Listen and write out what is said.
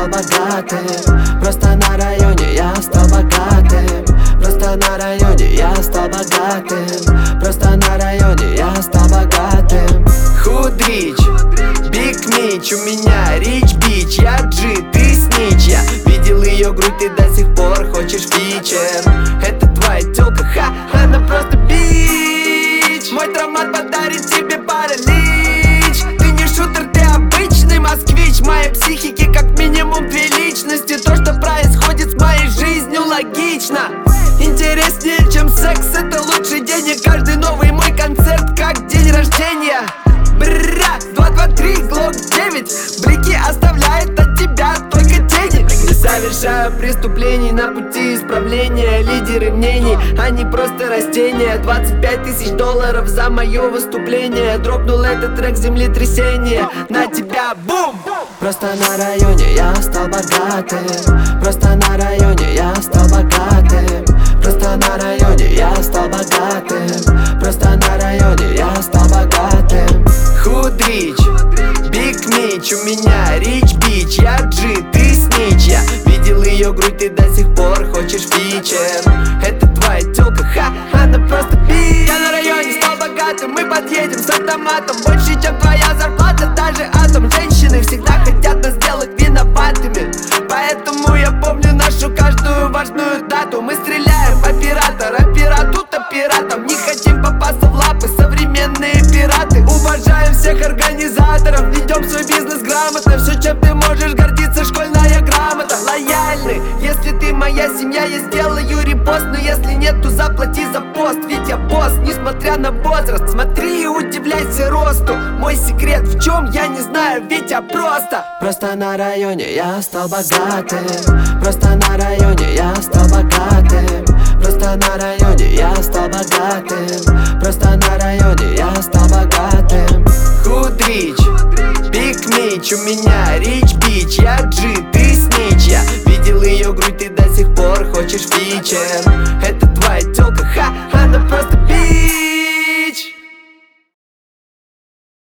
стал богатым. Просто на районе я стал богатым. Просто на районе я стал богатым. Просто на районе я стал богатым. Худрич, Биг Мич, у меня Рич Бич. Я Джи, ты снич. Я видел ее грудь, ты до сих пор хочешь фичер. Это твоя тёлка, ха, она просто бич. Мой травмат подарит тебе паралич. Ты не шутер, ты обычный москвич. В моей психике как минимум две личности. То, что происходит с моей жизнью, логично. Интереснее, чем секс, это лучший день. И каждый новый мой концерт, как день рождения. Бра, 2, 2, 3, Глок 9. Блики оставляет от тебя только денег. Не совершаю преступлений на пути исправления. Лидеры мнений, они просто растения. 25 тысяч долларов за мое выступление. Дропнул этот трек землетрясение. На тебя бум! Просто на районе я стал богатым. Просто на районе я стал богатым. Просто на районе я стал богатым. Просто на районе я стал богатым. Худрич, Биг Мич, у меня Рич Бич. Я Джи, ты снич. Я видел ее грудь, ты до сих пор хочешь фичер. Это твоя тёлка, ха, она просто бич. Я на районе стал богатым, мы подъедем с автоматом. Больше, чем твоя зарплата, даже атом. Женщины всегда хотят нас сделать виноватыми. Поэтому я помню нашу каждую важную дату. Мы стреляем по пиратам, пирату-то пиратам. Не хотим попасться в лапы современные пираты. Уважаем всех организаторов, ведем свой бизнес грамотно. Все, чем ты можешь гордиться, школьная грамота. Лояльны, если ты моя семья, я сделаю репост. Но если нет, то заплати за пост. Ведь я босс, несмотря на возраст. Смотри и удивляйся росту. Мой секрет в чем, я не знаю, ведь я просто. Просто на районе я стал богатым. Просто на районе я стал богатым. Просто на районе я стал богатым. Просто на районе я стал богатым. Худрич, Биг Мич, у меня Рич Бич. Я Джи, ты